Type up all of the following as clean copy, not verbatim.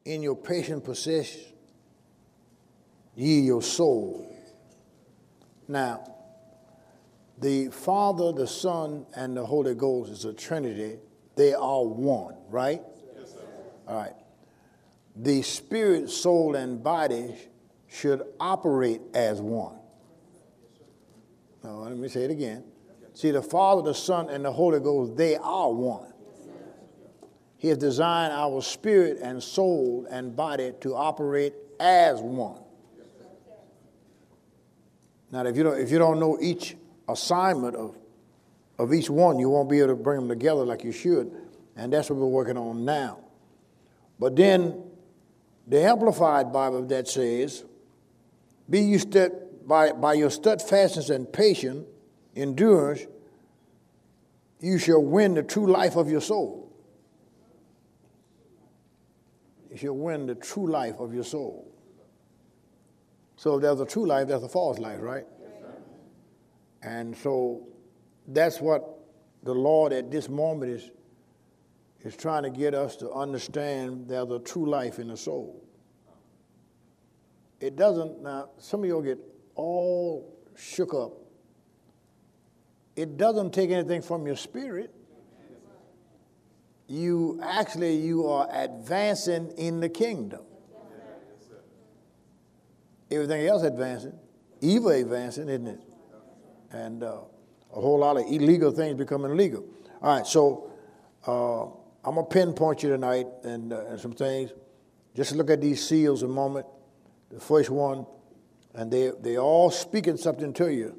in your patient possession, ye your soul. Now, the Father, the Son, and the Holy Ghost is a Trinity. They are one, right? Yes, sir. All right. The spirit, soul, and body should operate as one. Now, let me say it again. See, the Father, the Son, and the Holy Ghost, they are one. He has designed our spirit and soul and body to operate as one. Now, if you don't know each assignment of each one, you won't be able to bring them together like you should, and that's what we're working on now. But then the Amplified Bible that says, "Be you by your steadfastness and patience, endurance, you shall win the true life of your soul." You shall win the true life of your soul. So if there's a true life, there's a false life, right? And so that's what the Lord at this moment is trying to get us to understand. There's a true life in the soul. It doesn't, now some of you will get all shook up. It doesn't take anything from your spirit. You are advancing in the kingdom. Everything else advancing, evil advancing, isn't it? And a whole lot of illegal things becoming legal. All right, so I'm going to pinpoint you tonight and some things. Just look at these seals a moment. The first one, and they all speaking something to you.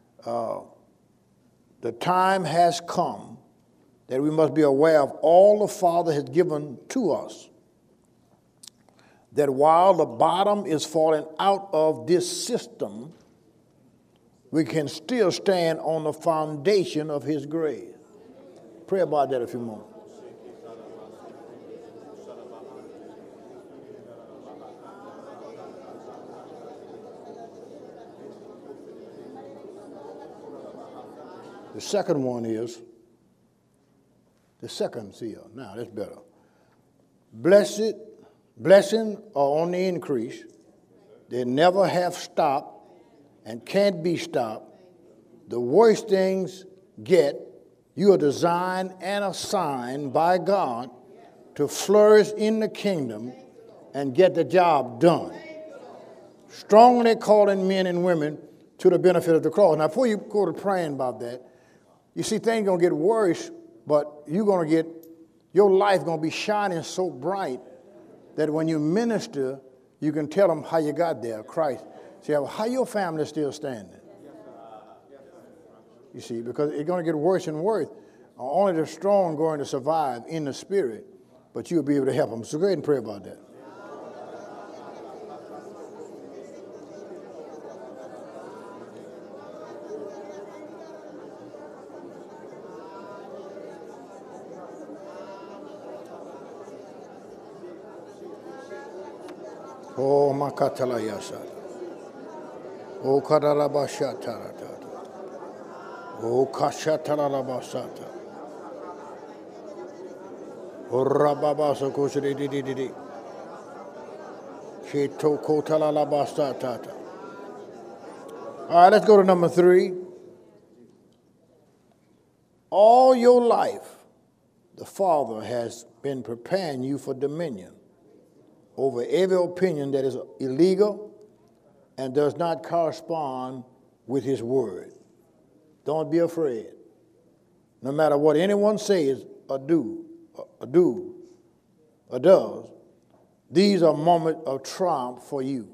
The time has come that we must be aware of all the Father has given to us, that while the bottom is falling out of this system, we can still stand on the foundation of his grace. Pray about that a few moments. The second one is the second seal. Now, that's better. Blessing are on the increase. They never have stopped and can't be stopped. The worse things get, you are designed and assigned by God to flourish in the kingdom and get the job done. Strongly calling men and women to the benefit of the cross. Now, before you go to praying about that, you see, things going to get worse, but your life going to be shining so bright that when you minister, you can tell them how you got there, Christ. See, how your family is still standing. You see, because it's going to get worse and worse. Only the strong are going to survive in the spirit, but you'll be able to help them. So go ahead and pray about that. Oh, makatala yasada. Oh, kadarabashatara. Oh, kashatarabasata. Oh, rababasa kushri. Shito kotalalabasata. All right, let's go to number 3. All your life, the Father has been preparing you for dominion over every opinion that is illegal and does not correspond with his word. Don't be afraid. No matter what anyone says or does, these are moments of triumph for you.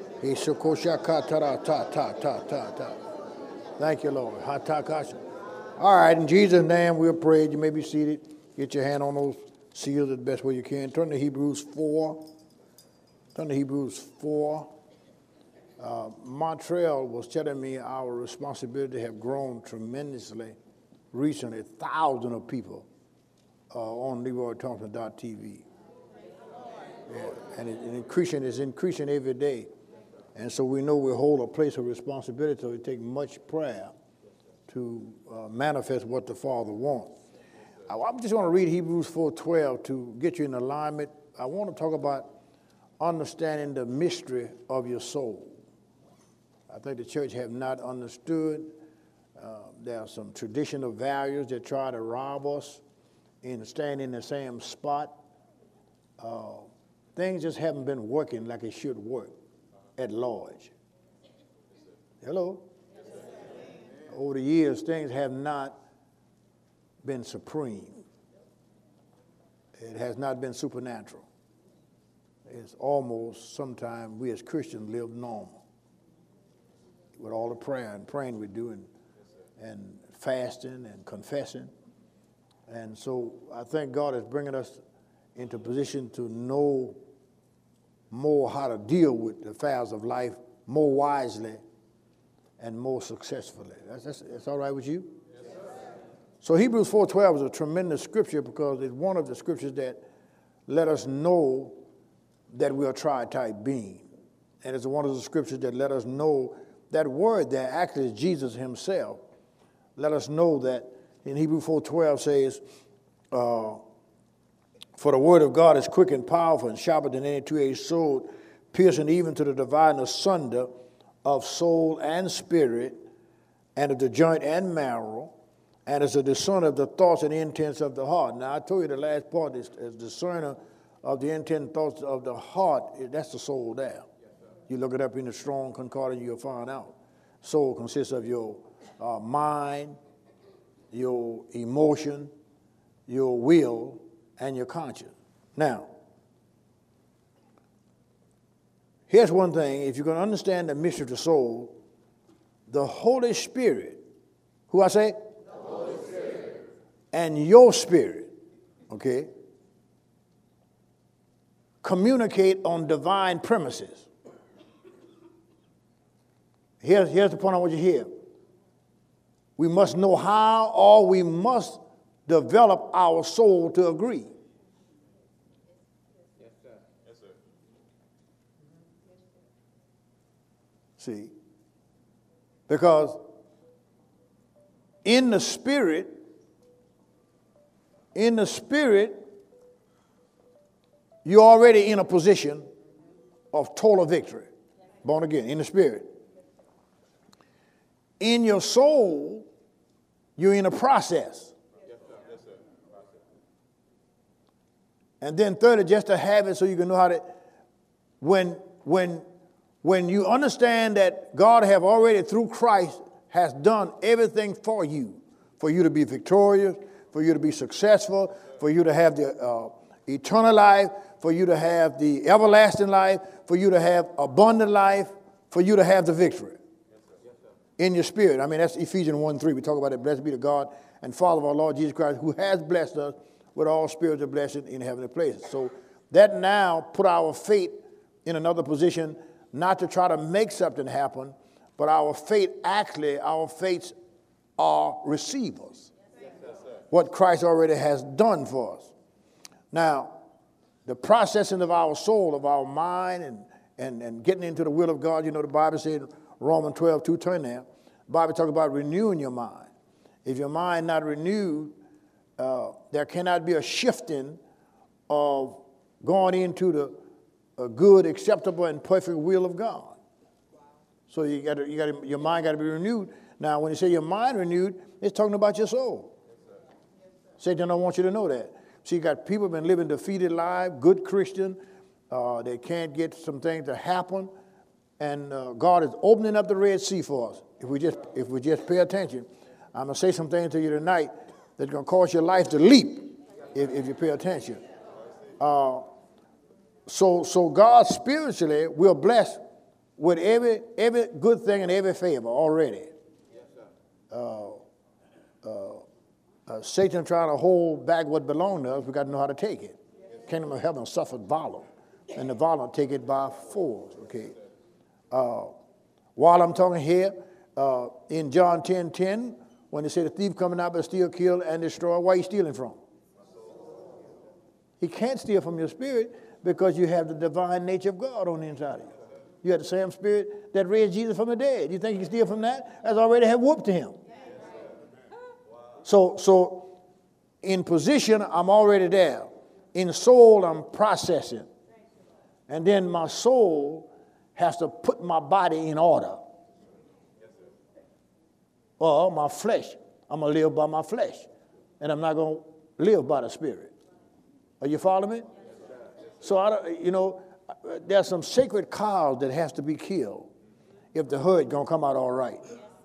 Thank you, Lord. All right, in Jesus' name we'll pray. You may be seated. Get your hand on those seals the best way you can. Turn to Hebrews 4. Turn to Hebrews 4. Montreal was telling me our responsibility have grown tremendously recently. Thousands of people on LeroyThompson.tv. Yeah, and it's increasing every day. And so we know we hold a place of responsibility, so it takes much prayer to manifest what the Father wants. I just want to read Hebrews 4:12 to get you in alignment. I want to talk about understanding the mystery of your soul. I think the church have not understood. There are some traditional values that try to rob us in staying in the same spot. Things just haven't been working like it should work at large. Hello? Over the years, things have not been supreme. It has not been supernatural. It's almost sometimes we as Christians live normal with all the prayer and praying we do and fasting and confessing. And so I think God is bringing us into position to know more how to deal with the affairs of life more wisely and more successfully. That's all right with you? Yes, sir. So Hebrews 4:12 is a tremendous scripture because it's one of the scriptures that let us know that we are a tritype being. And it's one of the scriptures that let us know that word there actually is Jesus himself. Let us know that in Hebrews 4:12 says, for the word of God is quick and powerful and sharper than any two-edged sword, piercing even to the dividing asunder of soul and spirit, and of the joint and marrow, and is a discerner of the thoughts and intents of the heart. Now, I told you the last part is discerner of the intent and thoughts of the heart. That's the soul there. You look it up in the Strong Concordance, you'll find out. Soul consists of your mind, your emotion, your will, and your conscience. Now, here's one thing. If you're going to understand the mystery of the soul, the Holy Spirit, who I say? The Holy Spirit. And your spirit, okay, communicate on divine premises. Here's the point I want you to hear. We must know how, or we must develop our soul to agree. Yes, sir. Yes, sir. See? Because in the spirit, you're already in a position of total victory. Born again, in the spirit. In your soul, you're in a process. And then thirdly, just to have it so you can know how to, when you understand that God have already through Christ has done everything for you to be victorious, for you to be successful, for you to have the eternal life, for you to have the everlasting life, for you to have abundant life, for you to have the victory in your spirit. I mean, that's Ephesians 1:3. We talk about it. Blessed be the God and Father of our Lord Jesus Christ, who has blessed us with all spiritual blessings in heavenly places. So that now put our faith in another position, not to try to make something happen, but our faiths are receivers. Yes, what Christ already has done for us. Now, the processing of our soul, of our mind, and getting into the will of God, you know, the Bible said, Romans 12:2, turn there. The Bible talks about renewing your mind. If your mind not renewed, there cannot be a shifting of going into the good, acceptable, and perfect will of God. So your mind got to be renewed. Now, when you say your mind renewed, it's talking about your soul. Satan don't want you to know that. See, you got people been living defeated lives, good Christian. They can't get some things to happen, and God is opening up the Red Sea for us. If we just pay attention, I'm gonna say some things to you tonight that's gonna cause your life to leap if you pay attention. So God spiritually will bless with every good thing and every favor already. Satan trying to hold back what belongs to us, we got to know how to take it. Kingdom of heaven suffered violence, and the violent take it by force. Okay. While I'm talking here, in John 10:10, when they say the thief coming out but steal, kill, and destroy, where are you stealing from? He can't steal from your spirit because you have the divine nature of God on the inside of you. You have the same spirit that raised Jesus from the dead. You think you can steal from that? That's already have whooped to him. So in position, I'm already there. In soul, I'm processing. And then my soul has to put my body in order. Well, my flesh, I'm going to live by my flesh. And I'm not going to live by the spirit. Are you following me? So, there's some sacred cows that has to be killed if the herd going to come out all right.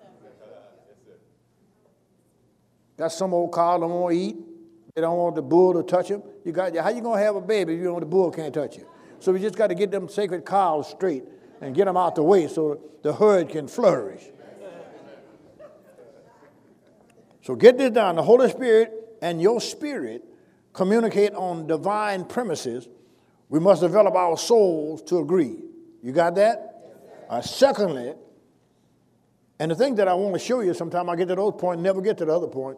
That's some old cow don't want to eat. They don't want the bull to touch him. How you going to have a baby if you know the bull can't touch you? So we just got to get them sacred cows straight and get them out the way so the herd can flourish. So get this down. The Holy Spirit and your spirit communicate on divine premises. We must develop our souls to agree. You got that? Secondly, and the thing that I want to show you, sometime I get to those points, never get to the other point,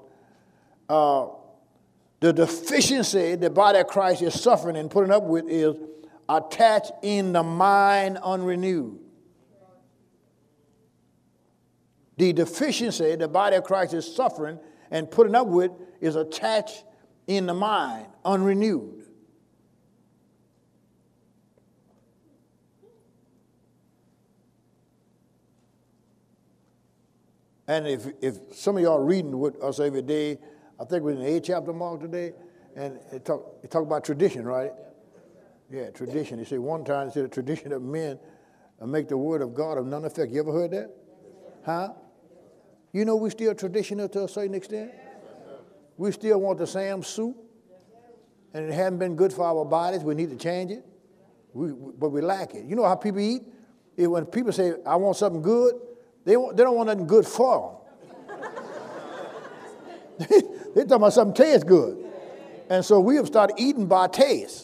the deficiency the body of Christ is suffering and putting up with is attached in the mind unrenewed. The deficiency the body of Christ is suffering and putting up with is attached in the mind unrenewed. And if some of y'all reading with us every day, I think we're in the 8th chapter mark today, and it talk about tradition, right? Yeah, tradition. They say one time, they said the tradition of men make the word of God of none effect. You ever heard that? Huh? You know we still traditional to a certain extent? We still want the same soup, and it hasn't been good for our bodies. We need to change it, but we lack it. You know how people eat? When people say, I want something good, they don't want nothing good for them. They're talking about something tastes good. And so we have started eating by taste.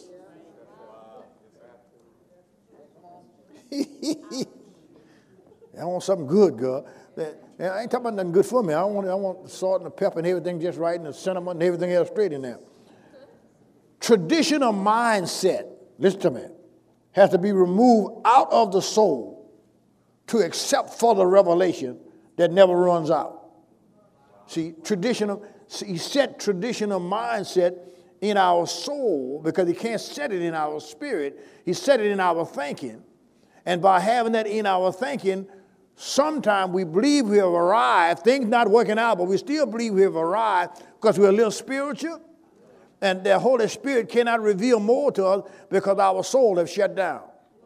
I want something good, girl. I ain't talking about nothing good for me. I want the salt and the pepper and everything just right, and the cinnamon and everything else straight in there. Traditional mindset, listen to me, has to be removed out of the soul to accept further revelation that never runs out. See, he set traditional mindset in our soul because he can't set it in our spirit. He set it in our thinking. And by having that in our thinking, sometimes we believe we have arrived, things not working out, but we still believe we have arrived because we're a little spiritual. And the Holy Spirit cannot reveal more to us because our soul has shut down.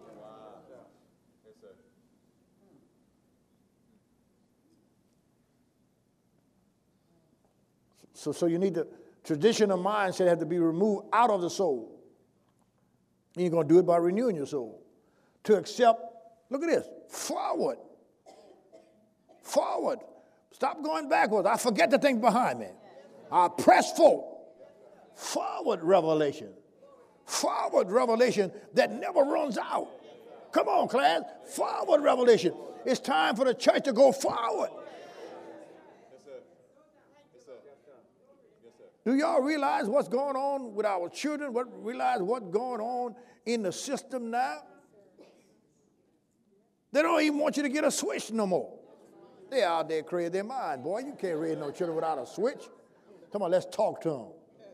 So you need the traditional mindset have to be removed out of the soul. And you're going to do it by renewing your soul. To accept, look at this, forward. Forward. Stop going backwards. I forget the things behind me. I press forward. Forward revelation. Forward revelation that never runs out. Come on, class. Forward revelation. It's time for the church to go forward. Do y'all realize what's going on with our children? Realize what's going on in the system now? They don't even want you to get a switch no more. They're out there creating their mind. Boy, you can't raise no children without a switch. Come on, let's talk to them.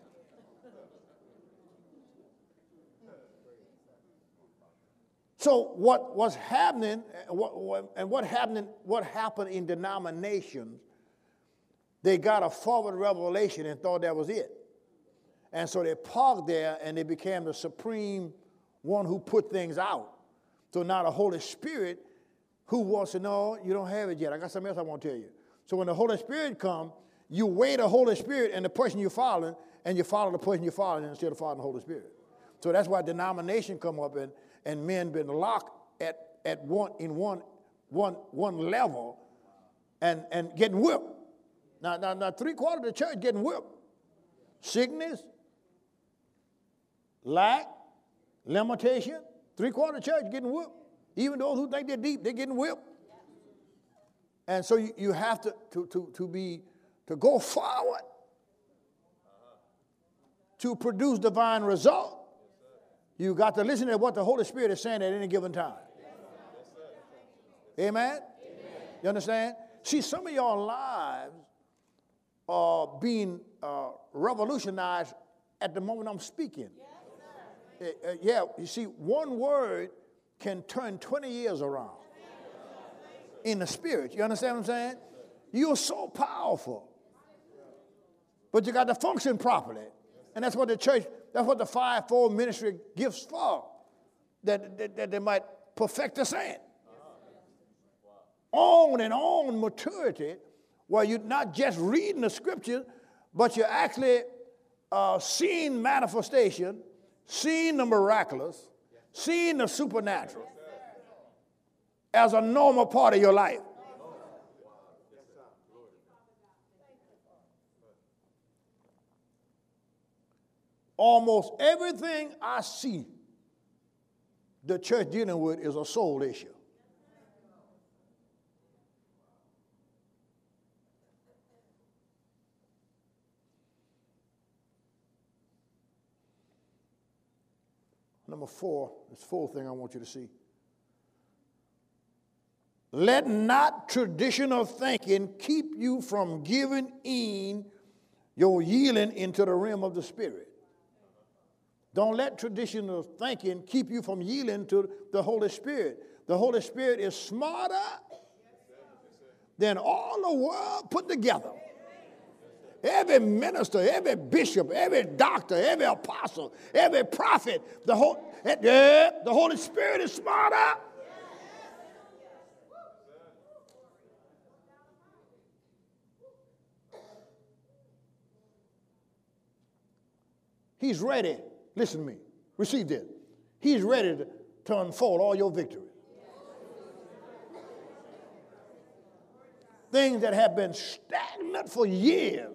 So what's happening, what happened in denominations, they got a forward revelation and thought that was it. And so they parked there and they became the supreme one who put things out. So now the Holy Spirit who wants to know, you don't have it yet. I got something else I want to tell you. So when the Holy Spirit comes, you weigh the Holy Spirit and the person you're following, and you follow the person you're following instead of following the Holy Spirit. So that's why denomination come up and men been locked at one level and getting whipped. Now, three-quarters of the church getting whipped. Sickness, lack, limitation. Three-quarters of the church getting whipped. Even those who think they're deep, they're getting whipped. And so you have to go forward to produce divine result. You got to listen to what the Holy Spirit is saying at any given time. Amen? You understand? See, some of your lives are being revolutionized at the moment I'm speaking. Yeah, you see, one word can turn 20 years around in the spirit. You understand what I'm saying? You're so powerful. But you got to function properly. And that's what the church, that's what the fivefold ministry gifts for, that they might perfect the saint. On and on maturity, where you're not just reading the scriptures, but you're actually seeing manifestation, seeing the miraculous, seeing the supernatural as a normal part of your life. Almost everything I see the church dealing with is a soul issue. Number 4, this fourth thing I want you to see. Let not traditional thinking keep you from giving in your yielding into the realm of the Spirit. Don't let traditional thinking keep you from yielding to the Holy Spirit. The Holy Spirit is smarter than all the world put together. Every minister, every bishop, every doctor, every apostle, every prophet, the Holy Spirit is smarter. He's ready. Listen to me. Receive this. He's ready to unfold all your victories. Things that have been stagnant for years.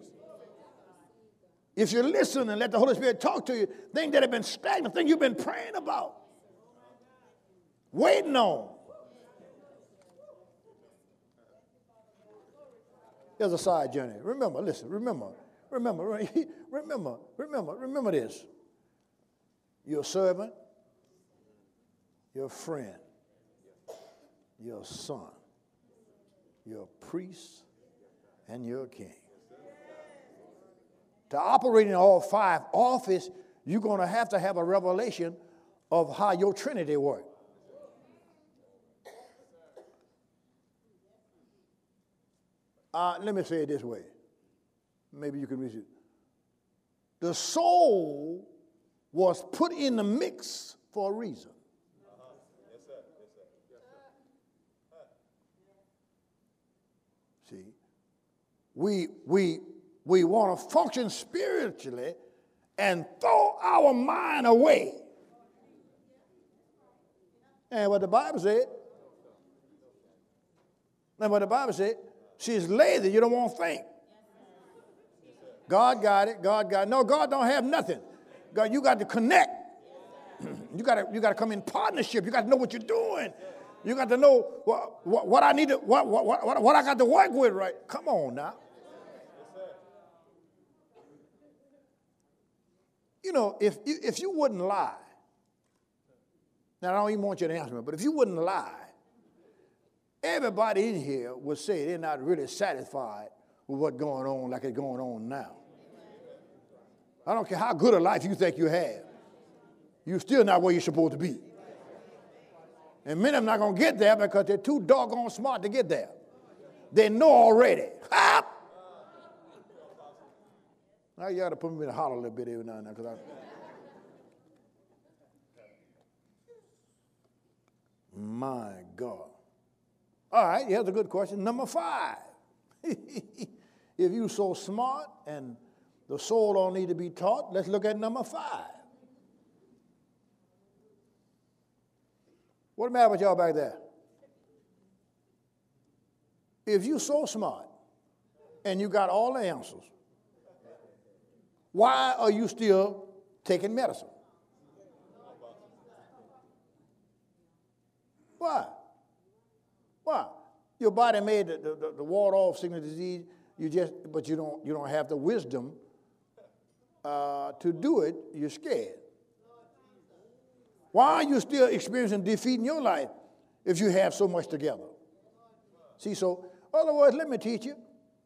If you listen and let the Holy Spirit talk to you, things that have been stagnant, things you've been praying about, waiting on. There's a side journey. Remember, listen, remember this. You're a servant, you're a friend, you're a son, you're a priest, and you're a king. To operate in all 5 offices, you're going to have a revelation of how your Trinity works. Let me say it this way. Maybe you can read it. The soul was put in the mix for a reason. See, we want to function spiritually and throw our mind away. And what the Bible said, she's lazy, you don't want to think. God got it, God got it. No, God don't have nothing. God, you got to connect. You got to come in partnership. You got to know what you're doing. You got to know what I need to, what I got to work with, right? Come on now. You know, if you wouldn't lie, now I don't even want you to answer me, but if you wouldn't lie, everybody in here would say they're not really satisfied with what's going on like it's going on now. I don't care how good a life you think you have. You're still not where you're supposed to be. And many of them not going to get there because they're too doggone smart to get there. They know already. Ha! Now you got to put me in a holler a little bit every now and then. My God. All right, here's a good question. Number 5. If you're so smart and the soul don't need to be taught, let's look at number 5. What's the matter with y'all back there? If you're so smart and you got all the answers. Why are you still taking medicine? Why? Why? Your body made the ward-off sickness disease. But you don't have the wisdom to do it. You're scared. Why are you still experiencing defeat in your life if you have so much together? See, so in other words, let me teach you.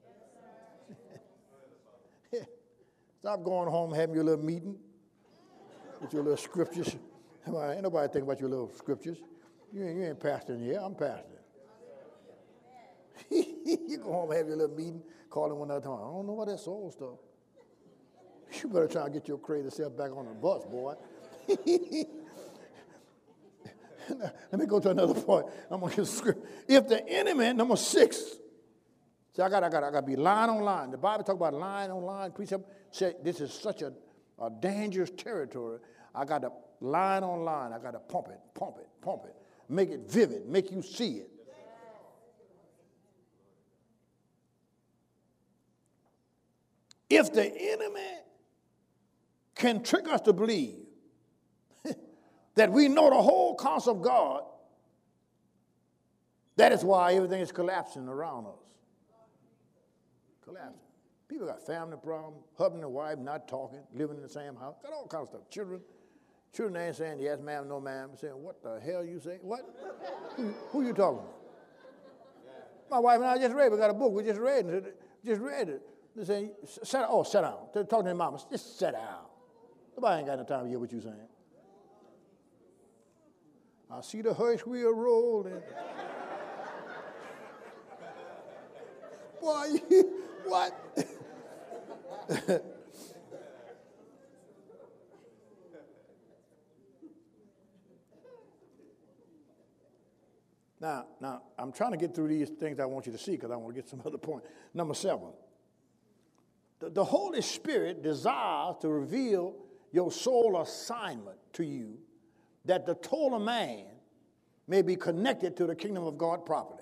Stop going home having your little meeting with your little scriptures. Ain't nobody thinking about your little scriptures. You ain't pastoring here. I'm pastoring. You go home and have your little meeting, call him one other time. I don't know what that soul stuff. You better try to get your crazy self back on the bus, boy. Let me go to another point. I'm going to get script. If the enemy, number 6, see, I got to be line on line. The Bible talk about line on line. Precept said this is such a dangerous territory. I got to line on line. I got to pump it, make it vivid, make you see it. If the enemy can trick us to believe that we know the whole counsel of God, that is why everything is collapsing around us. Collapsing. People got family problems, husband and wife not talking, living in the same house, got all kinds of stuff. Children ain't saying yes ma'am, no ma'am, saying what the hell you say? What? Who you talking to? My wife and I just read, we got a book, we just read it. They say, sit down. They're talking to their mama, just sit down. Nobody ain't got no time to hear what you're saying. I see the hearse wheel rolling. Boy, what? Now, I'm trying to get through these things I want you to see because I want to get some other point. Number 7. The Holy Spirit desires to reveal your soul assignment to you that the total man may be connected to the kingdom of God properly.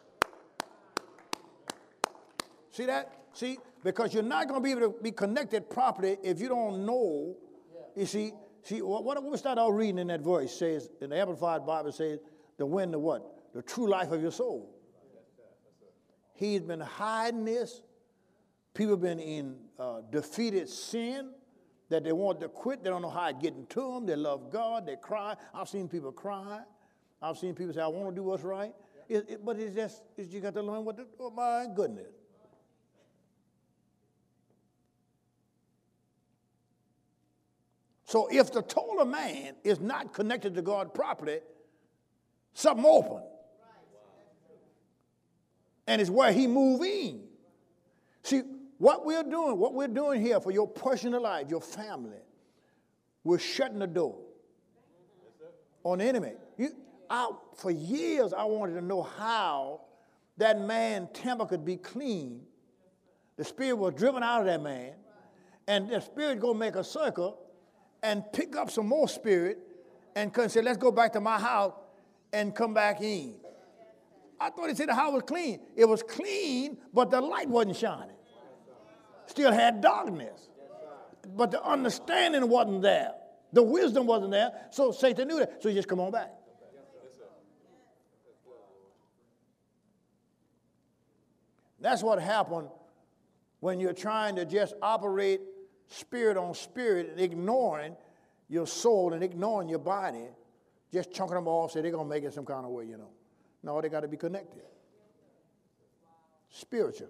See that? See? Because you're not going to be able to be connected properly if you don't know. You see what's that all reading in that verse? Says, in the Amplified Bible says, the win the what? The true life of your soul. He's been hiding this. People have been in defeated sin that they want to quit. They don't know how it's getting to them. They love God. They cry. I've seen people cry. I've seen people say, I want to do what's right. But you got to learn oh my goodness. So if the total man is not connected to God properly, something open. And it's where he move in. See, what we're doing here for your personal life, your family, we're shutting the door on the enemy. For years, I wanted to know how that man's temple could be clean. The spirit was driven out of that man, and the spirit go make a circle and pick up some more spirit and say, let's go back to my house and come back in. I thought he said the house was clean. It was clean, but the light wasn't shining. Still had darkness. But the understanding wasn't there. The wisdom wasn't there. So Satan knew that. So he just come on back. That's what happened when you're trying to just operate spirit on spirit and ignoring your soul and ignoring your body, just chunking them off, say they're going to make it some kind of way, you know. No, they got to be connected spiritually.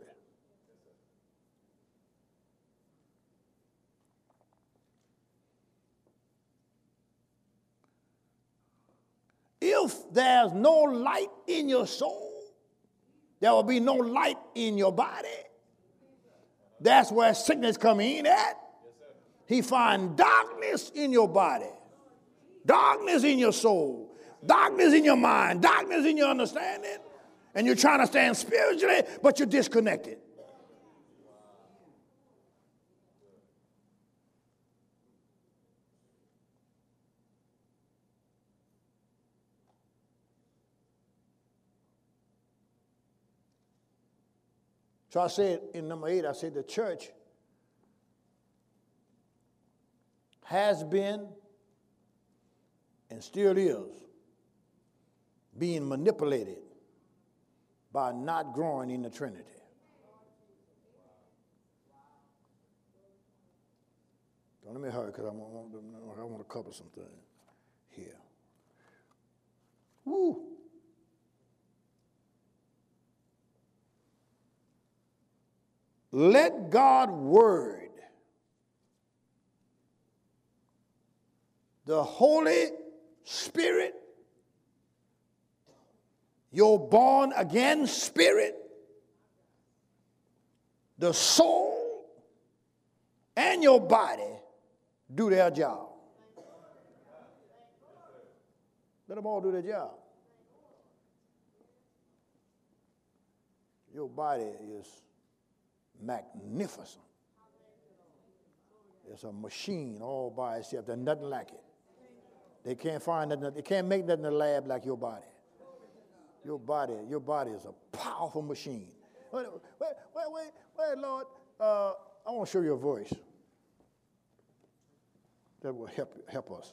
If there's no light in your soul, there will be no light in your body. That's where sickness come in at. He find darkness in your body, darkness in your soul, darkness in your mind, darkness in your understanding, and you're trying to stand spiritually, but you're disconnected. So I said in number 8, I said the church has been and still is being manipulated by not growing in the Trinity. So let me hurry because I want to cover something here. Woo! Let God's word, the Holy Spirit, your born again spirit, the soul, and your body do their job. Let them all do their job. Your body is magnificent. It's a machine all by itself. There's nothing like it. They can't find nothing. They can't make nothing in the lab like your body. Your body is a powerful machine. Wait, Lord. I want to show you a voice that will help us.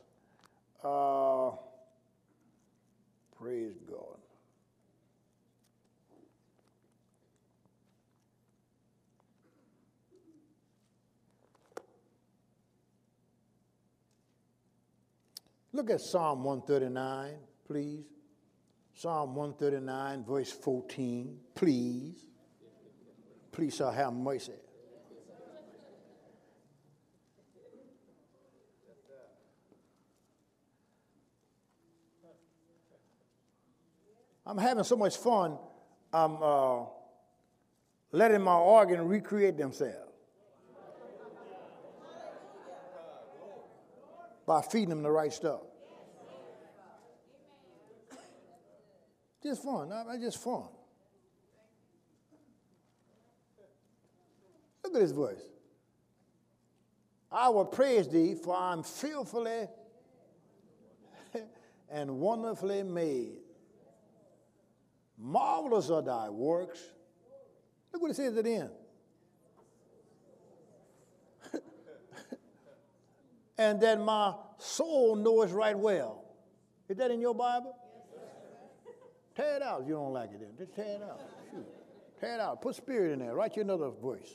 Praise God. Look at Psalm 139, please. Psalm 139, verse 14, please. Please, sir, have mercy. I'm having so much fun, I'm letting my organ recreate themselves by feeding them the right stuff. Just fun. Just fun. Look at this verse. I will praise thee, for I'm fearfully and wonderfully made. Marvelous are thy works. Look what it says at the end. And that my soul knows right well. Is that in your Bible? Tear it out if you don't like it then. Just tear it out. Shoot. Tear it out. Put spirit in there. Write you another voice.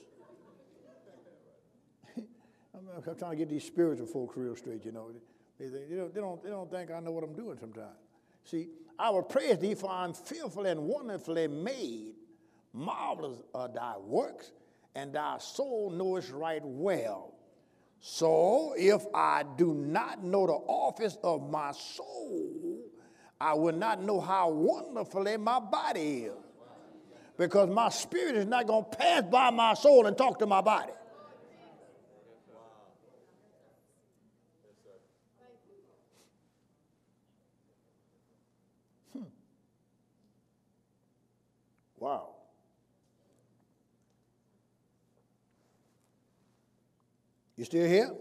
I'm trying to get these spiritual folks real straight, you know. They don't think I know what I'm doing sometimes. See, I will praise thee, for I'm fearfully and wonderfully made. Marvelous are thy works, and thy soul knoweth right well. So if I do not know the office of my soul, I will not know how wonderfully my body is. Because my spirit is not going to pass by my soul and talk to my body. Wow. You still here?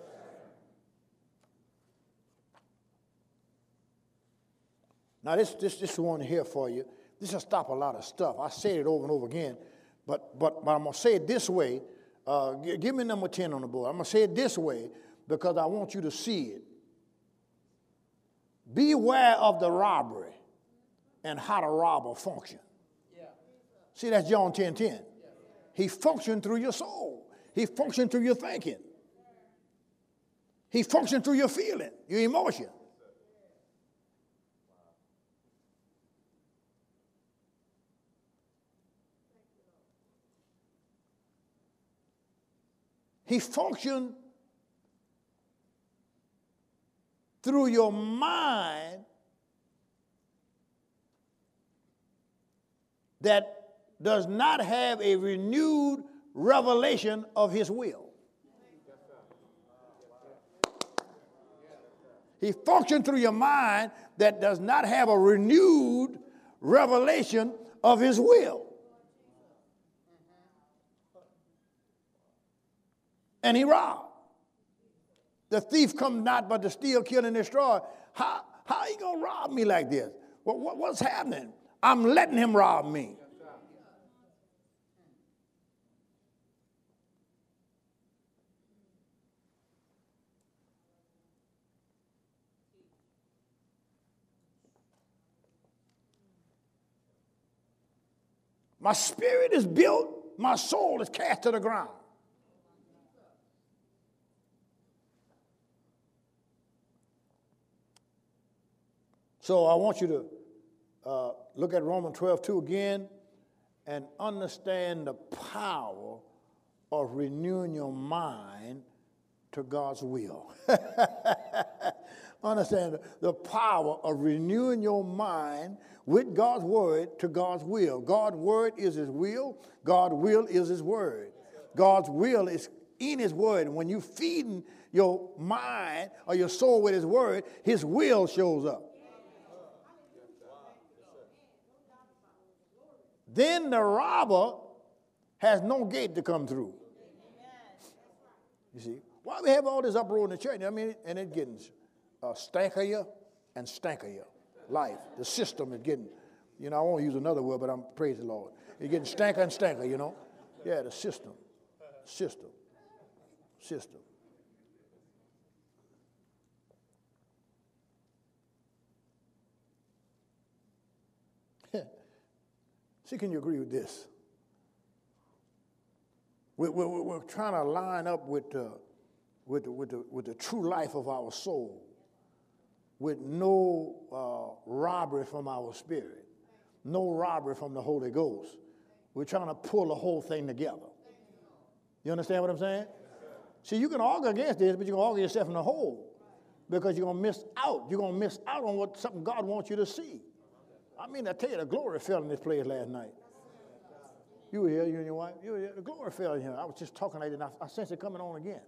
Now, this one here for you. This will stop a lot of stuff. I said it over and over again, but I'm going to say it this way. Give me number 10 on the board. I'm going to say it this way because I want you to see it. Beware of the robbery and how the robber functions. Yeah. See, that's John 10:10. Yeah. He functions through your soul. He functions through your thinking. He functions through your feeling, your emotion. He functions through your mind that does not have a renewed revelation of his will. He functions through your mind that does not have a renewed revelation of his will. And he robbed. The thief comes not but to steal, kill, and destroy. How are you going to rob me like this? What's happening? I'm letting him rob me. My spirit is built, my soul is cast to the ground. So I want you to look at Romans 12:2 again and understand the power of renewing your mind to God's will. Understand the power of renewing your mind with God's word to God's will. God's word is his will. God's will is his word. God's will is in his word. And when you feeding your mind or your soul with his word, his will shows up. Then the robber has no gate to come through. You see, why we have all this uproar in the church? I mean, and it's getting stankier and stankier. Life, the system is getting, I won't use another word, but I'm praise the Lord. It's getting stanker and stanker, Yeah, the system. See, can you agree with this? We're trying to line up with the true life of our soul, with no robbery from our spirit, no robbery from the Holy Ghost. We're trying to pull the whole thing together. You understand what I'm saying? See, you can argue against this, but you're going to argue yourself in the hole because you're going to miss out. You're going to miss out on something God wants you to see. I mean, I tell you, the glory fell in this place last night. You were here, you and your wife. You were here. The glory fell in here. I was just talking like that, and I sense it coming on again.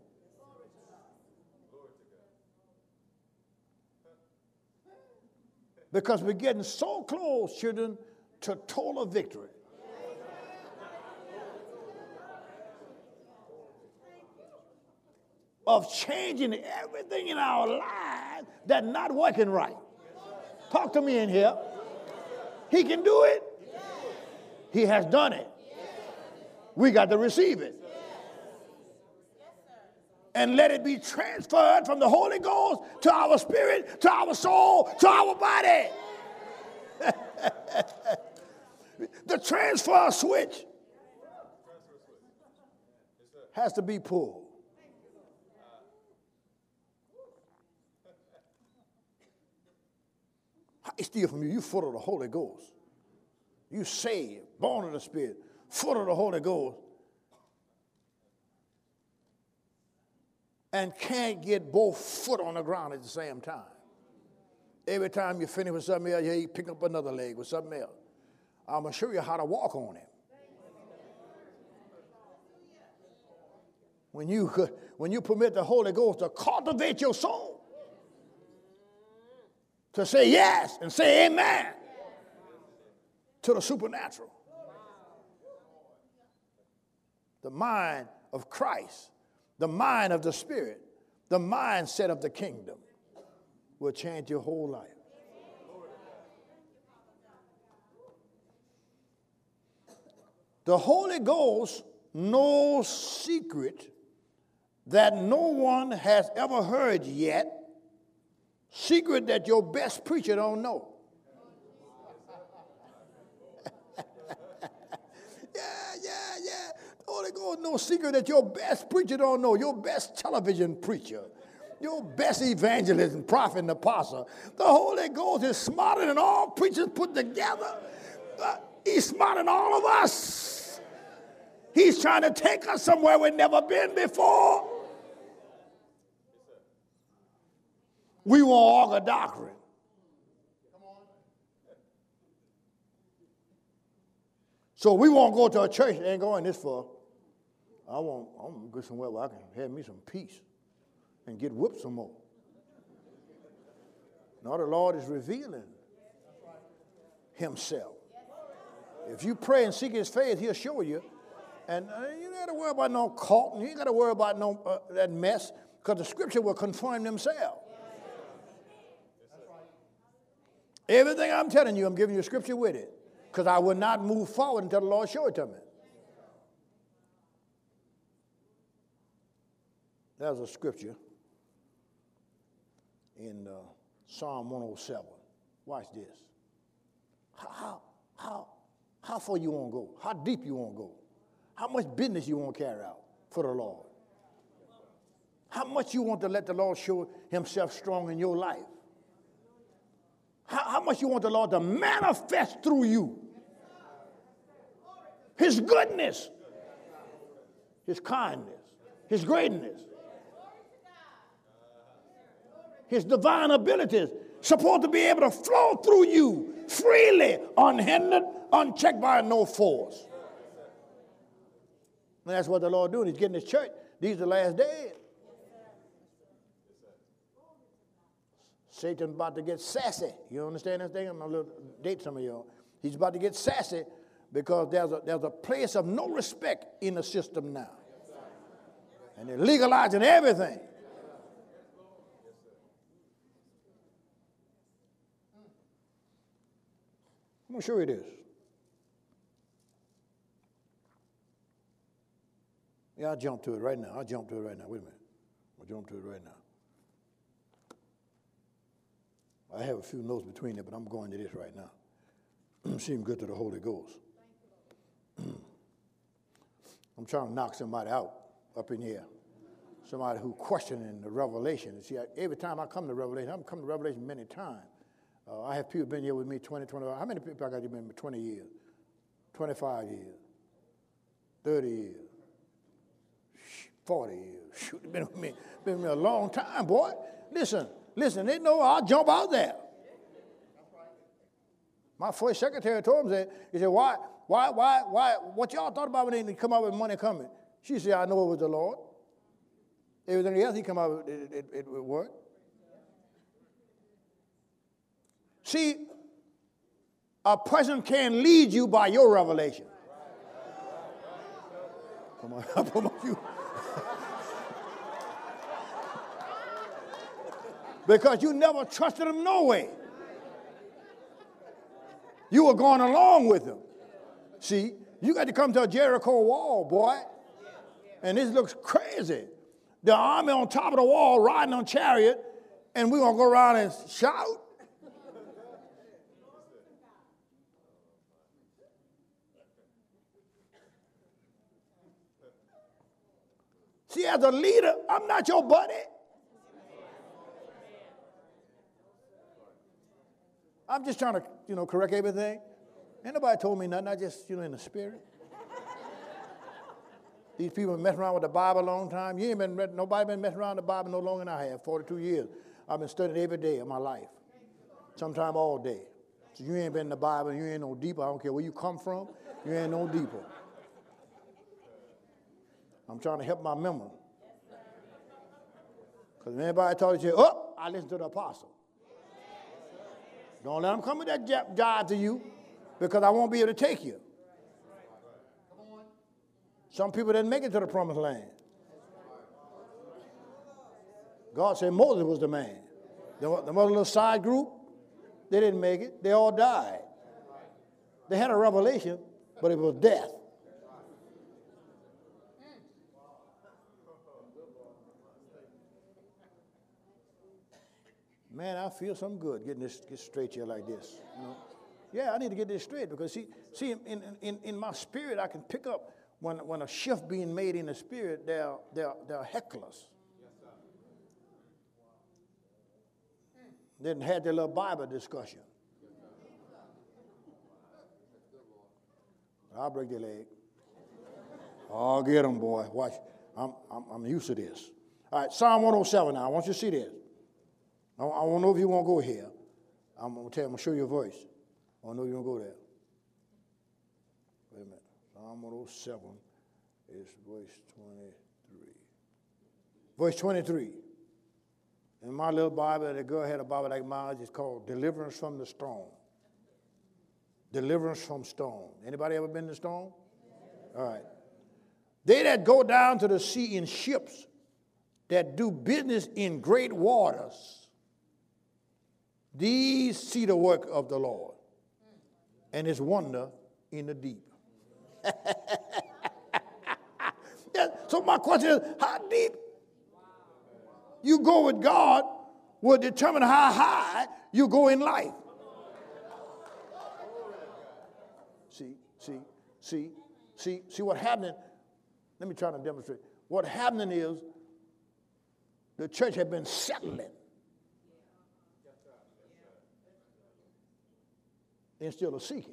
Because we're getting so close, children, to total victory. Of changing everything in our lives that's not working right. Talk to me in here. He can do it. He has done it. We got to receive it. And let it be transferred from the Holy Ghost to our spirit, to our soul, to our body. The transfer switch has to be pulled. I steal from you. You full of the Holy Ghost. You saved, born of the Spirit, full of the Holy Ghost. And can't get both foot on the ground at the same time. Every time you finish with something else, you pick up another leg with something else. I'm going to show you how to walk on it. When you permit the Holy Ghost to cultivate your soul, to say yes and say amen to the supernatural. The mind of Christ, the mind of the Spirit, the mindset of the kingdom will change your whole life. The Holy Ghost knows secret that no one has ever heard yet, secret that your best preacher don't know. Yeah. The Holy Ghost knows secret that your best preacher don't know. Your best television preacher, your best evangelist and prophet and apostle. The Holy Ghost is smarter than all preachers put together. He's smarter than all of us. He's trying to take us somewhere we've never been before. We won't argue doctrine. So we won't go to a church that ain't going this far. I'm going to go somewhere where I can have me some peace and get whipped some more. Now the Lord is revealing himself. If you pray and seek his face, he'll show you. And you ain't got to worry about no cult, and you ain't got to worry about no that mess, because the scripture will confirm themselves. Everything I'm telling you, I'm giving you a scripture with it, because I will not move forward until the Lord show it to me. There's a scripture in Psalm 107. Watch this. How far you want to go? How deep you want to go? How much business you want to carry out for the Lord? How much you want to let the Lord show himself strong in your life? How much you want the Lord to manifest through you? His goodness, his kindness, his greatness, his divine abilities, supposed to be able to flow through you freely, unhindered, unchecked by no force. And that's what the Lord doing. He's getting his church. These are the last days. Satan's about to get sassy. You understand this thing? I'm going to date some of y'all. He's about to get sassy because there's a place of no respect in the system now. And they're legalizing everything. I'm going to show you this. Yeah, I'll jump to it right now. Wait a minute. I'll jump to it right now. I have a few notes between there, but I'm going to this right now. Seem good to the Holy Ghost. I'm trying to knock somebody out up in here. Somebody who questioning the revelation. See, every time I come to Revelation, I've come to Revelation many times. I have people been here with me 20, 25. How many people I got you been 20 years? 25 years? 30 years? 40 years? Shoot, been with me a long time, boy. Listen, they know I'll jump out there. My first secretary told him, he said, why, what y'all thought about when they come out with money coming? She said, I know it was the Lord. Everything else he come out with, it worked. See, a person can lead you by your revelation. Come on, come on, you. Because you never trusted him no way. You were going along with him. See, you got to come to a Jericho wall, boy. And this looks crazy. The army on top of the wall riding on chariot, and we're going to go around and shout. See, as a leader, I'm not your buddy. I'm just trying to, correct everything. Ain't nobody told me nothing. I just, in the spirit. These people been messing around with the Bible a long time. Nobody been messing around with the Bible no longer than I have, 42 years. I've been studying every day of my life, sometime all day. So you ain't been in the Bible, you ain't no deeper. I don't care where you come from, you ain't no deeper. I'm trying to help my memory. Because if anybody told you, I listen to the apostle. Don't let them come with that jive to you, because I won't be able to take you. Some people didn't make it to the promised land. God said Moses was the man. The other little side group, they didn't make it. They all died. They had a revelation, but it was death. Man, I feel something good getting this get straight here like this. Yeah, I need to get this straight because see, in my spirit, I can pick up when a shift being made in the spirit, they're hecklers. Then had their little Bible discussion. I'll break their leg. I'll get them, boy. Watch. I'm used to this. All right, Psalm 107 now. I want you to see this. I don't know if you want to go here. I'm going to show you a verse. I don't know if you want to go there. Wait a minute. Psalm 107 is verse 23. Verse 23. In my little Bible, the girl had a Bible like mine. It's called Deliverance from the Storm. Deliverance from storm. Anybody ever been in the storm? All right. They that go down to the sea in ships, that do business in great waters, these see the work of the Lord and his wonder in the deep. So my question is, how deep you go with God will determine how high you go in life. See, See what happening, let me try to demonstrate. What happening is the church had been settling instead of seeking.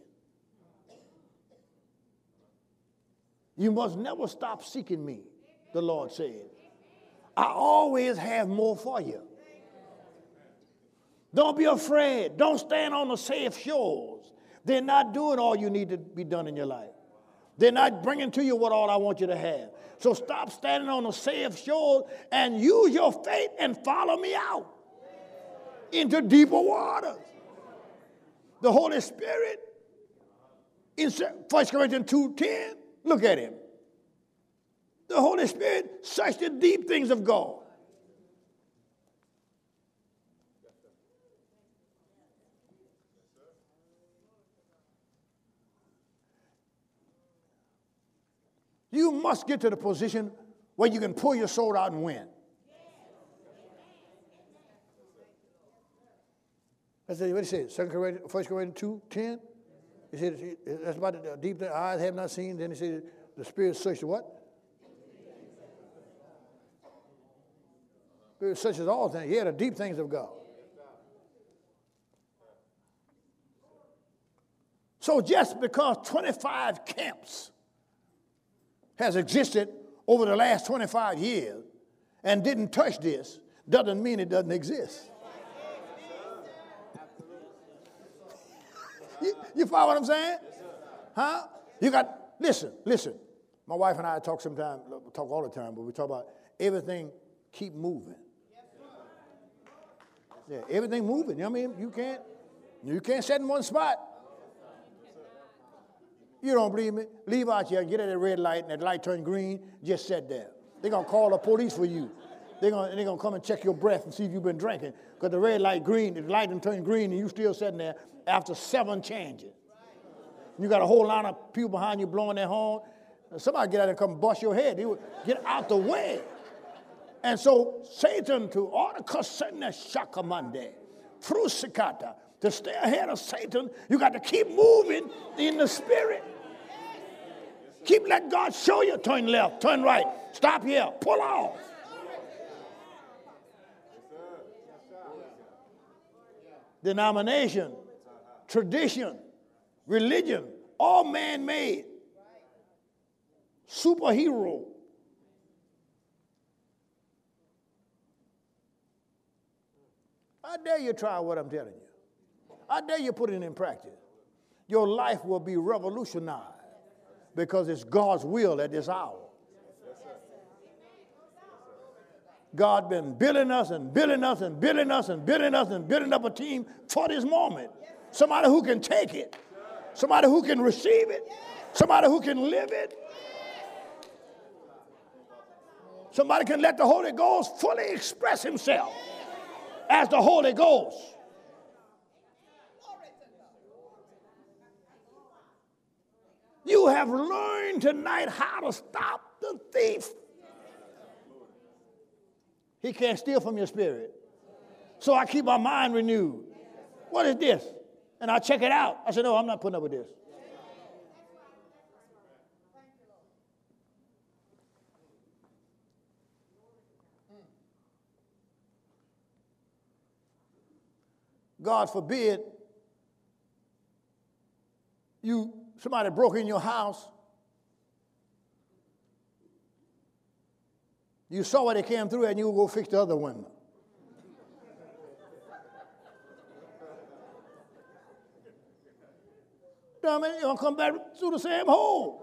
You must never stop seeking me, the Lord said. I always have more for you. Don't be afraid. Don't stand on the safe shores. They're not doing all you need to be done in your life. They're not bringing to you what all I want you to have. So stop standing on the safe shores and use your faith and follow me out into deeper waters. The Holy Spirit, in 1 Corinthians 2:10, look at him. The Holy Spirit searched the deep things of God. You must get to the position where you can pull your sword out and win. That's what it says. 1 Corinthians 2:10. He said that's about the deep things eyes have not seen. Then he said the Spirit searches what? Spirit searches all things. Yeah, the deep things of God. So just because 25 camps has existed over the last 25 years and didn't touch this doesn't mean it doesn't exist. You follow what I'm saying? Huh? You got, listen. My wife and I talk all the time, but we talk about everything keep moving. Yeah, everything moving. You know what I mean? You can't sit in one spot. You don't believe me? Leave out here, get at that red light, and that light turn green, just sit there. They're going to call the police for you. They're going to come and check your breath and see if you've been drinking. Because the red light green, the light done turned green, and you still sitting there after 7 changes. You got a whole line of people behind you blowing their horn. Somebody get out and come bust your head. They would get out the way. And so Satan, to order kasena shakamande, frusikata, to stay ahead of Satan, you got to keep moving in the spirit. Keep letting God show you. Turn left, turn right, stop here, pull off. Denomination, tradition, religion, all man-made. Superhero. I dare you try what I'm telling you. I dare you put it in practice. Your life will be revolutionized because it's God's will at this hour. God been building us and building us and building us and building us and building up a team for this moment. Somebody who can take it. Somebody who can receive it. Somebody who can live it. Somebody can let the Holy Ghost fully express himself as the Holy Ghost. You have learned tonight how to stop the thief. He can't steal from your spirit. So I keep my mind renewed. What is this? And I check it out. I said, no, I'm not putting up with this. God forbid somebody broke in your house. You saw where they came through and you go fix the other window. You're going to come back through the same hole.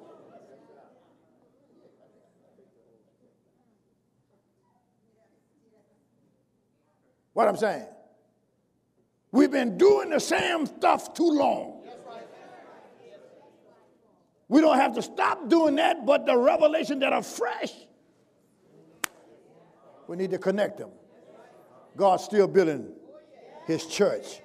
What I'm saying? We've been doing the same stuff too long. We don't have to stop doing that, but the revelation that are fresh, we need to connect them. God's still building his church.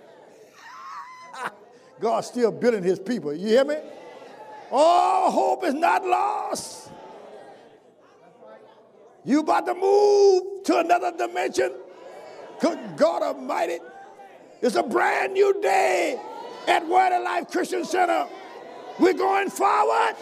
God's still building his people. You hear me? Oh, hope is not lost. You about to move to another dimension? Good God Almighty. It's a brand new day at Word of Life Christian Center. We're going forward.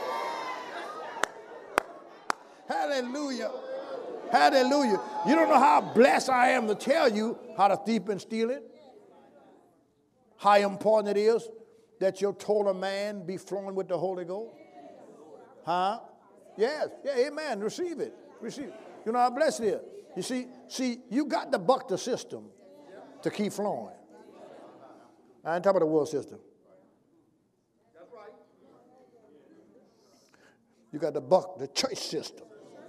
Hallelujah. Hallelujah. You don't know how blessed I am to tell you how to thief and steal it. How important it is that your total man be flowing with the Holy Ghost. Huh? Yes. Yeah, amen. Receive it. Receive it. You know how blessed it is. You see, you got to buck the system to keep flowing. I ain't talking about the world system. You got to buck the church system.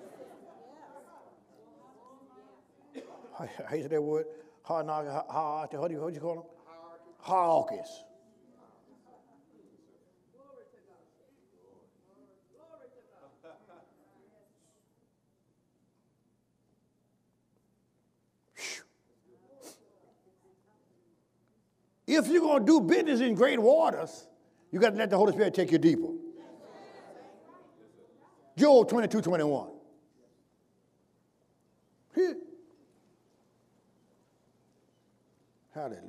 How you say that word? What do you call them? Hierarchies. If you're going to do business in great waters, you got to let the Holy Spirit take you deeper. Joel 22:21. Here. Hallelujah.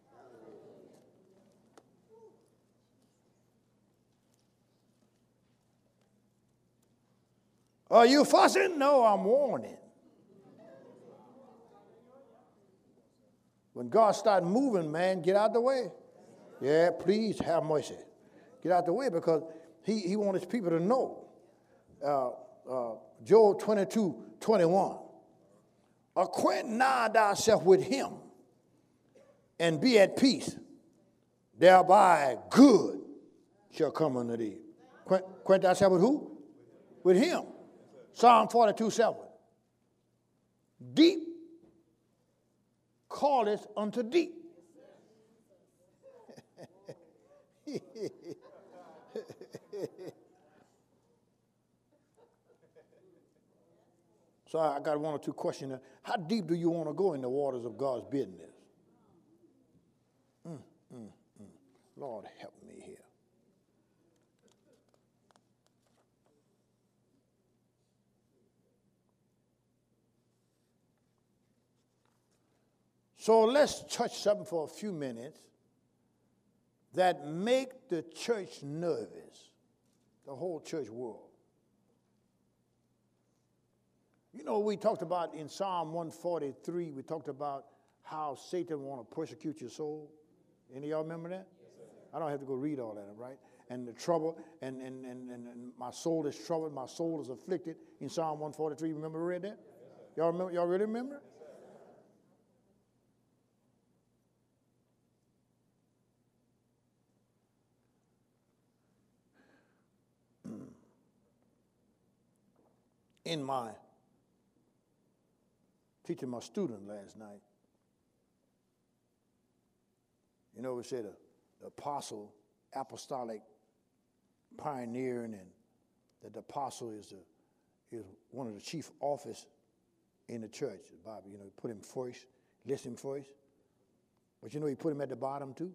Are you fussing? No, I'm warning. When God starts moving, man, get out the way. Yeah, please have mercy. Get out the way because he wants his people to know. Joel 22:21. Acquaint now thyself with him and be at peace. Thereby good shall come unto thee. Acquaint thyself with who? With him. Psalm 42:7. Deep calleth unto deep. So I got one or two questions. How deep do you want to go in the waters of God's business? Lord, help me here. So let's touch something for a few minutes that make the church nervous, the whole church world. You know, we talked about in Psalm 143, we talked about how Satan want to persecute your soul. Any of y'all remember that? Yes, I don't have to go read all that, right? And the trouble, and my soul is troubled, my soul is afflicted in Psalm 143. Remember we read that? Y'all remember? Y'all really remember? In my teaching my student last night, you know, we said the apostle, apostolic pioneering, and that the apostle is one of the chief office in the church. The Bible, you know, put him first, list him first. But you know, he put him at the bottom too.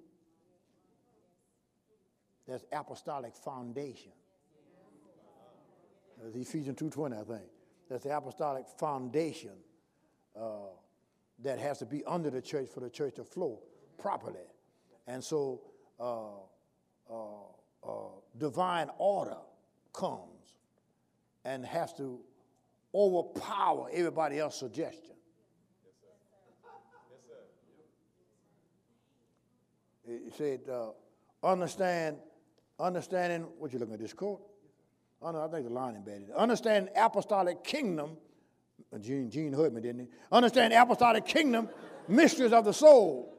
That's apostolic foundation. That's Ephesians 2:20, I think. That's the apostolic foundation that has to be under the church for the church to flow properly. And so divine order comes and has to overpower everybody else's suggestion. Yes, sir. Yes, sir. It said, understanding, what you looking at, this quote? Oh, no, I think the line embedded. Understand apostolic kingdom, Gene heard me, didn't he? Understand apostolic kingdom, mysteries of the soul.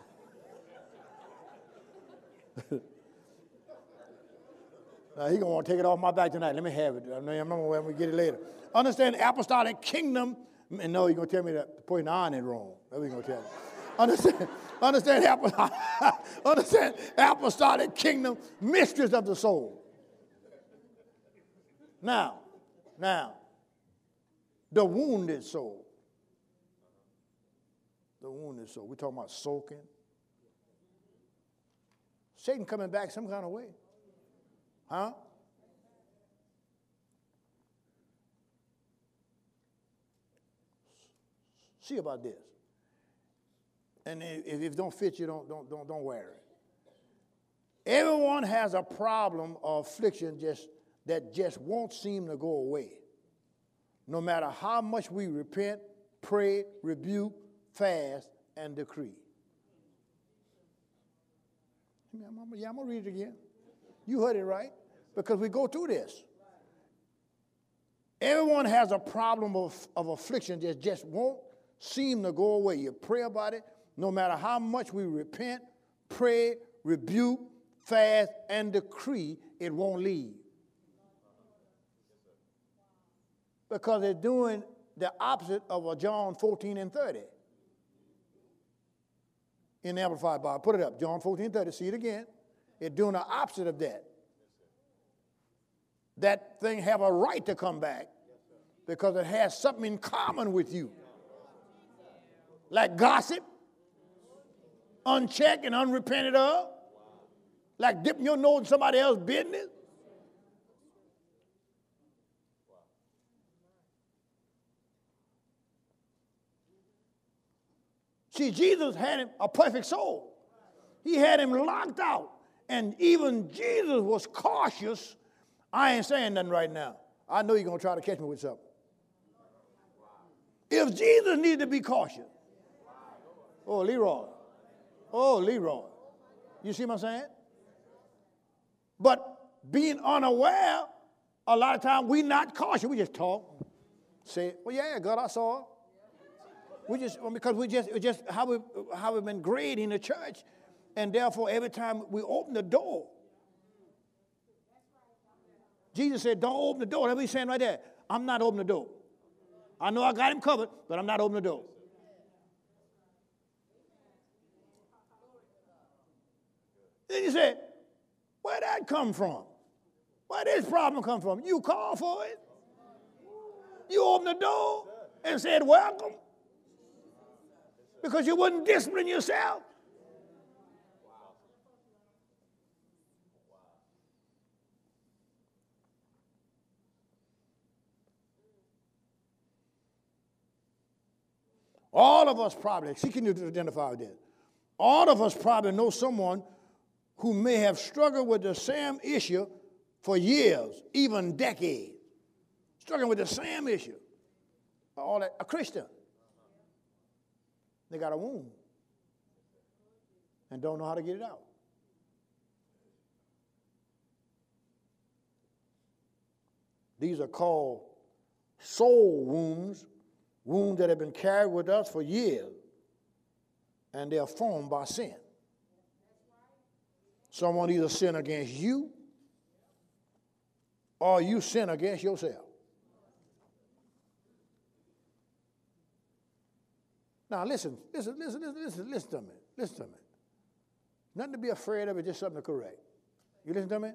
Now, he's going to want to take it off my back tonight. Let me have it. I remember when we get it later. Understand apostolic kingdom. And no, you're going to tell me that putting the iron in wrong. That's what you're going to tell me. Understand apostolic kingdom, mysteries of the soul. Now, the wounded soul. The wounded soul. We're talking about soaking. Satan coming back some kind of way. Huh? See about this. And if it don't fit you, don't wear it. Everyone has a problem or affliction that just won't seem to go away. No matter how much we repent, pray, rebuke, fast, and decree. I'm going to read it again. You heard it right. Because we go through this. Everyone has a problem of affliction that just won't seem to go away. You pray about it. No matter how much we repent, pray, rebuke, fast, and decree, it won't leave. Because it's doing the opposite of John 14 and 30. In the Amplified Bible. Put it up. John 14, 30. See it again. It's doing the opposite of that. That thing have a right to come back because it has something in common with you. Like gossip, unchecked and unrepented of. Like dipping your nose in somebody else's business. See, Jesus had him a perfect soul. He had him locked out. And even Jesus was cautious. I ain't saying nothing right now. I know you're going to try to catch me with something. If Jesus needed to be cautious. Oh, Leroy. Oh, Leroy. You see what I'm saying? But being unaware, a lot of times we not cautious. We just talk. Say, well, yeah, God, I saw it. Because we just how we've been grading in the church. And therefore, every time we open the door, Jesus said, don't open the door. That's what he's saying right there. I'm not opening the door. I know I got him covered, but I'm not opening the door. Then he said, where'd that come from? Where'd this problem come from? You called for it. You opened the door and said, welcome. Because you wouldn't discipline yourself. All of us probably, she can identify with this. All of us probably know someone who may have struggled with the same issue for years, even decades. Struggling with the same issue. All that, a Christian. They got a wound and don't know how to get it out. These are called soul wounds, wounds that have been carried with us for years, and they are formed by sin. Someone either sin against you or you sin against yourself. Now listen to me. Listen to me. Nothing to be afraid of, it's just something to correct. You listen to me?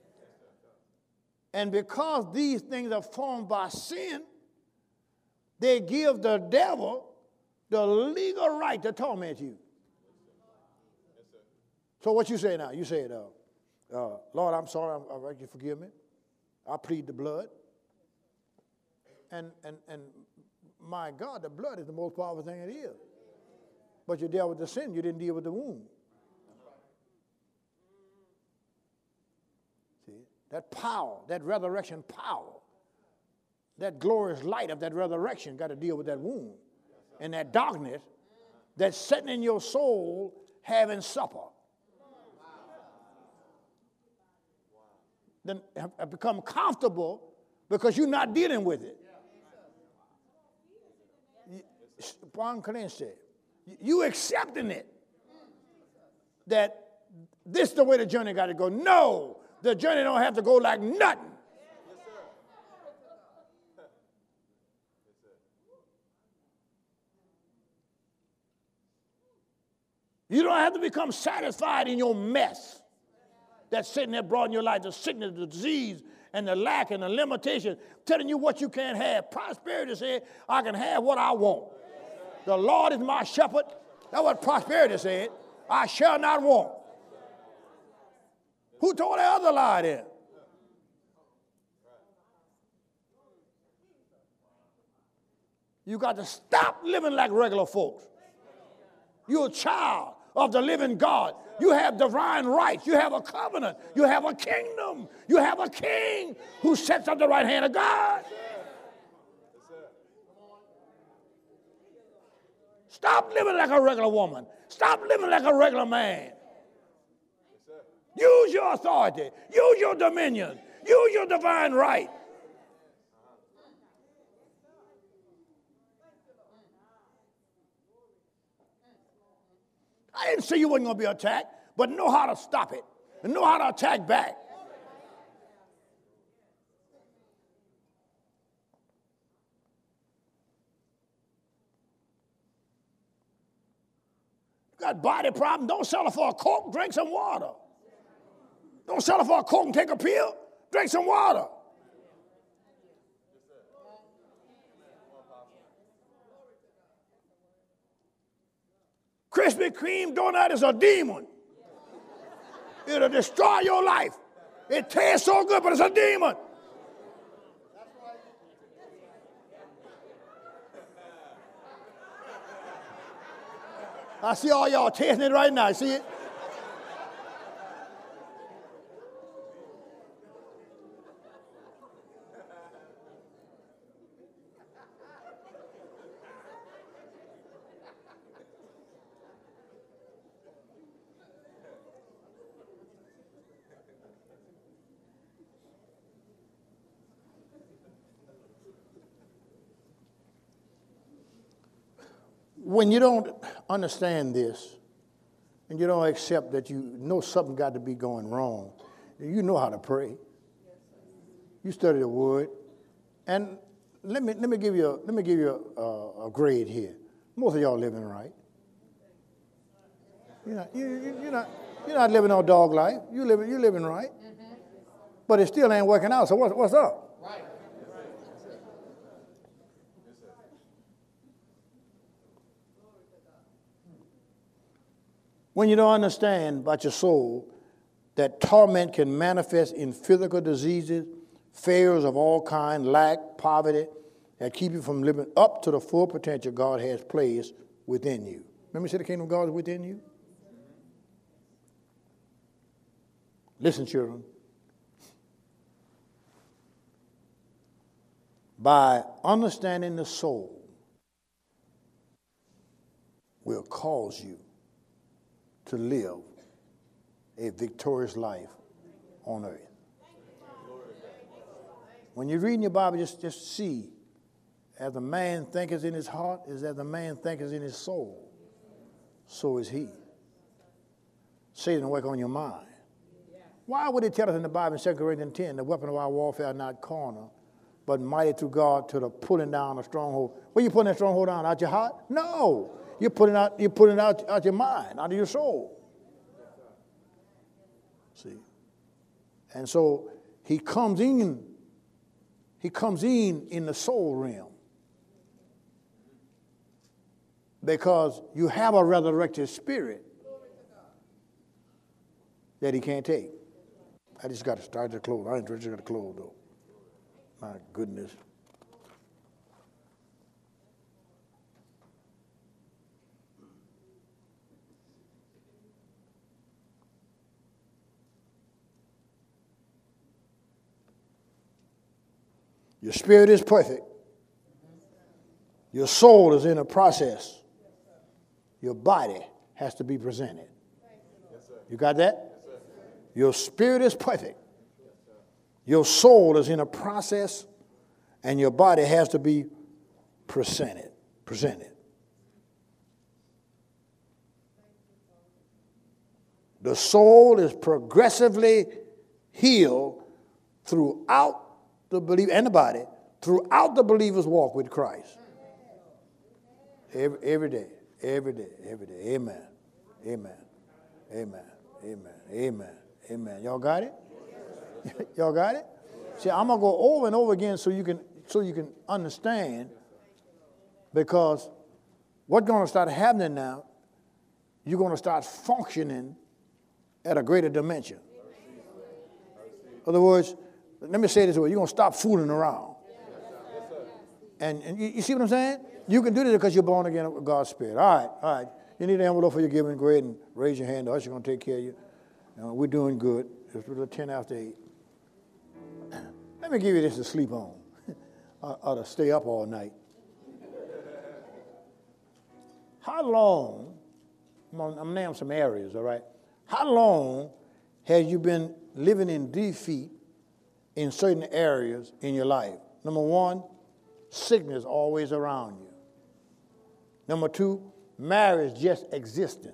And because these things are formed by sin, they give the devil the legal right to torment you. So what you say now? You say, Lord, I'm sorry, I ask you to forgive me. I plead the blood. And my God, the blood is the most powerful thing it is. But you dealt with the sin, you didn't deal with the wound. See, that power, that resurrection power, that glorious light of that resurrection got to deal with that wound. And that darkness that's sitting in your soul having supper. Then have become comfortable because you're not dealing with it. You accepting it. That this is the way the journey got to go. No, the journey don't have to go like nothing. You don't have to become satisfied in your mess that's sitting there brought in your life, the sickness, the disease, and the lack and the limitation, telling you what you can't have. Prosperity said, I can have what I want. The Lord is my shepherd. That's what prosperity said. I shall not want. Who told that other lie then? You got to stop living like regular folks. You're a child of the living God. You have divine rights. You have a covenant. You have a kingdom. You have a king who sits at the right hand of God. Stop living like a regular woman. Stop living like a regular man. Use your authority. Use your dominion. Use your divine right. I didn't say you wasn't going to be attacked, but know how to stop it and know how to attack back. You got body problem, don't settle for a Coke, drink some water. Don't settle for a Coke and take a pill, drink some water. Krispy Kreme donut is a demon. It'll destroy your life. It tastes so good, but it's a demon. I see all y'all tasting it right now. See it? When you don't understand this and you don't accept that you know something got to be going wrong, you know how to pray. You study the word. And let me give you a grade here. Most of y'all living right. You're not living no dog life. You're living right. But it still ain't working out. So what's up? When you don't understand about your soul that torment can manifest in physical diseases, failures of all kinds, lack, poverty, that keep you from living up to the full potential God has placed within you. Remember me say the kingdom of God is within you? Listen, children. By understanding the soul will cause you to live a victorious life on earth. When you're reading your Bible, just see, as a man thinketh in his heart, is as a man thinketh in his soul, so is he. Satan will work on your mind. Why would it tell us in the Bible in 2 Corinthians 10, the weapon of our warfare are not carnal, but mighty through God to the pulling down a stronghold? Where you putting that stronghold down? Out your heart? No. You're putting it out your mind, out of your soul. See? And so he comes in the soul realm. Because you have a resurrected spirit that he can't take. I just got to start to close. I ain't just got to close though. My goodness. Your spirit is perfect. Your soul is in a process. Your body has to be presented. You got that? Your spirit is perfect. Your soul is in a process, and your body has to be presented. The soul is progressively healed throughout the believer and the body, throughout the believer's walk with Christ. Every day. Amen. Y'all got it? Y'all got it? See, I'm gonna go over and over again so you can understand, because what's gonna start happening now, you're gonna start functioning at a greater dimension. In other words, let me say this way, you're gonna stop fooling around. And you see what I'm saying? You can do this because you're born again with God's Spirit. All right. You need an envelope for your giving. Go ahead and raise your hand. The usher's going to take care of you. We're doing good. It's 10 after 8. Let me give you this to sleep on or to stay up all night. How long, I'm going to name some areas, all right? How long has you been living in defeat in certain areas in your life? Number one, sickness always around you. Number two, marriage just existing.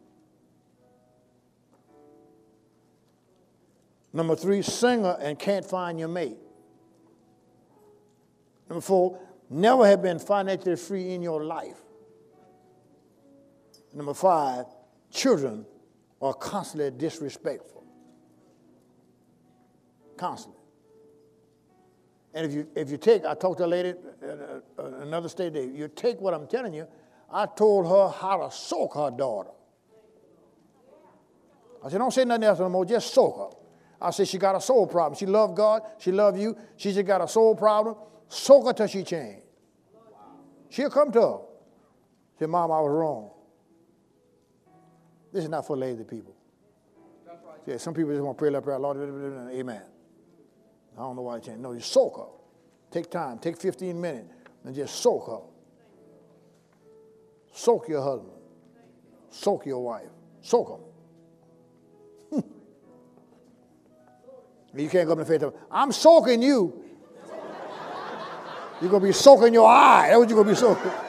Number three, singer and can't find your mate. Number four, never have been financially free in your life. Number five, children are constantly disrespectful. Constantly. And if you take, I talked to a lady another state day, you take what I'm telling you, I told her how to soak her daughter. I said, don't say nothing else no more, just soak her. I said, she got a soul problem. She loved God, she loved you, she just got a soul problem. Soak her till she changed. She'll come to her. Say, Mom, I was wrong. This is not for lazy people. That's right. See, some people just want to pray like prayer, Lord, amen. I don't know why I changed. No, you soak her. Take time, take 15 minutes, and just soak her. Soak your husband. Soak your wife. Soak them. You can't go up in the face of them. I'm soaking you. You're going to be soaking your eye. That's what you're going to be soaking.